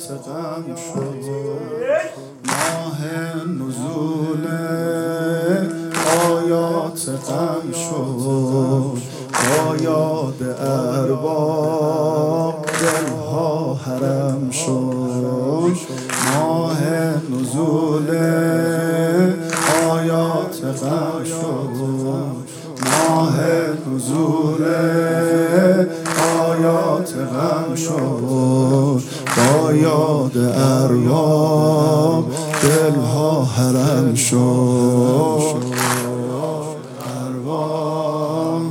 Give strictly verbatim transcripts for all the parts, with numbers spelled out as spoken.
غم شد ماه نزول آیات غم شد با یاد ارباب دلها حرم شد ماه نزول آیات غم شد ماه نزول آیات غم شد با یاد ارباب دلها حرم شد ارباب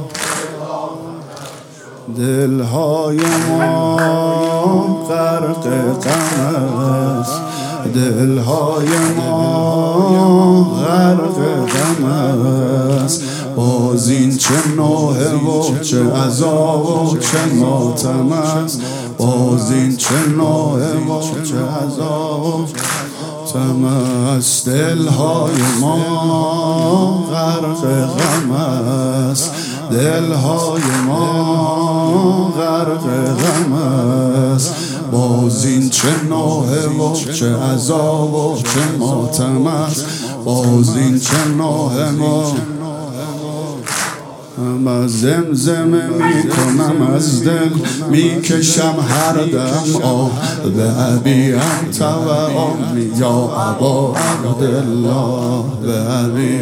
دلهای ما غرق غم است دلهای ما غرق غم است باز این چه نوحه و چه عذاب و چه ماتم است باز این چه نوحه و چه عذاب و ماتم است دلهای ما غرق غم است دلهای ما غرق غم است باز این چه نوحه و چه عذاب و چه ماتم است باز این چه نوحه ما من زمزمه می کنم از دل می کشم هر دم آه به ابی انت و امی یا ابا عبدالله به ابی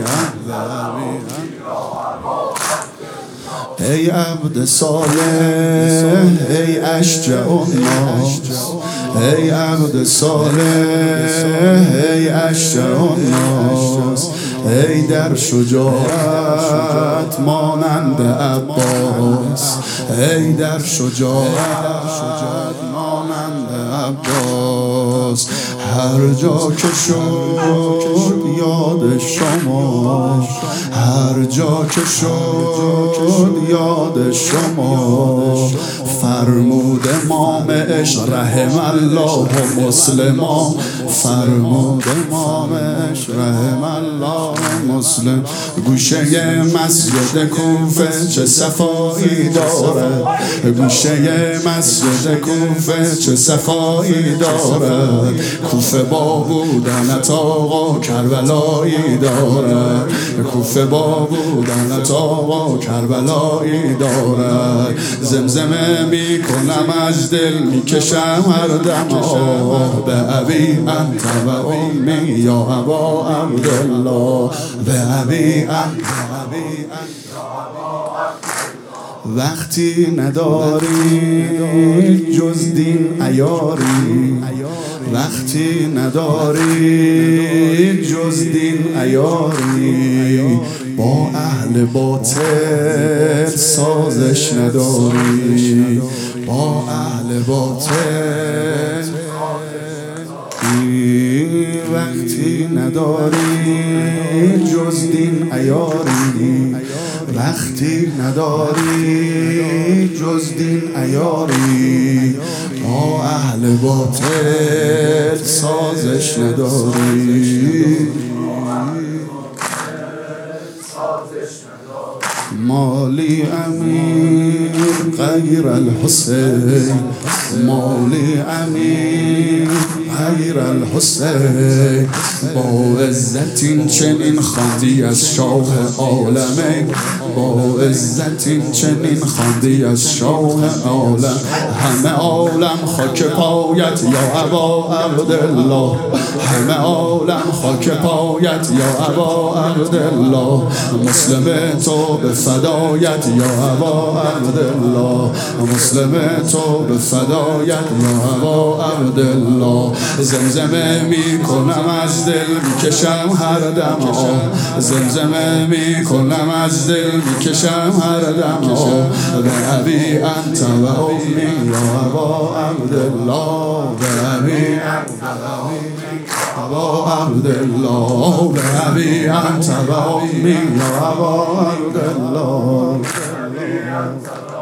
ای عبد صالح ای اشجع الناس ای عبد صالح ای اشجع الناس ای در شجاعت مانند عباس ای در شجاعت مانند عباس هر جا که شد یاد شما هر جا که شد یاد شما فرمود امام عشق رحم الله مسلما فرمود امام عشق رحم الله مسلم گوشه مسجد کوفه چه صفایی داره گوشه مسجد کوفه چه صفایی داره کوفه با بودنت آقا کربلایی داره کوفه با بودنت آقا کربلایی داره زمزمه می کنم از دل می کشم هر دم آه به ابی انت و امی یا ابا عبدالله به ابی انت وقتی نداری جز دین عیاری وقتی نداری جز دین عیاری با اهل باطل سازش نداری با اهل باطل وقتی نداری جز دین عیاری وقتی نداری جز دین عیاری با اهل باطل سازش نداری مالی امیر غیر الحسین مالی امیر غیر الحسین با عزت این چنین خواندی از شاه عالمین با عزت این چنین خواندی از شاه عالم همه عالم خاک پایت یا ابا عبدالله همه عالم خاک پایت یا ابا عبدالله مسلم تو به فدایت یا ابا عبدالله مسلم تو به فدایت یا ابا عبدالله زمزمه می کنم از دل می کشم هر دم زمزمه می کنم از دل می کشم هر دم به ابی انت و امی یا ابا عبدالله به ابی انت و امی ابا عبدالله به ابی انت و امی یا ابا عبدالله